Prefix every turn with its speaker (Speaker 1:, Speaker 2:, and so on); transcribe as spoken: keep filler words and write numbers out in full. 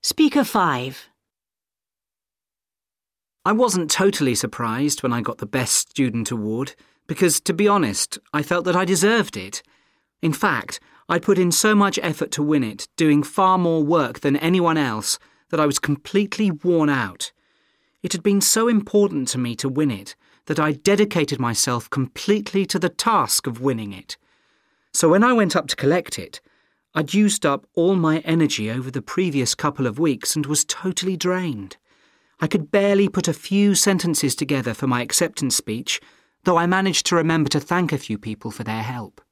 Speaker 1: Speaker five.
Speaker 2: I wasn't totally surprised when I got the Best Student Award, because, to be honest, I felt that I deserved it. In fact, I'd put in so much effort to win it, doing far more work than anyone else, that I was completely worn out. It had been so important to me to win it that I dedicated myself completely to the task of winning it. So when I went up to collect it, I'd used up all my energy over the previous couple of weeks and was totally drained. I could barely put a few sentences together for my acceptance speech, though I managed to remember to thank a few people for their help.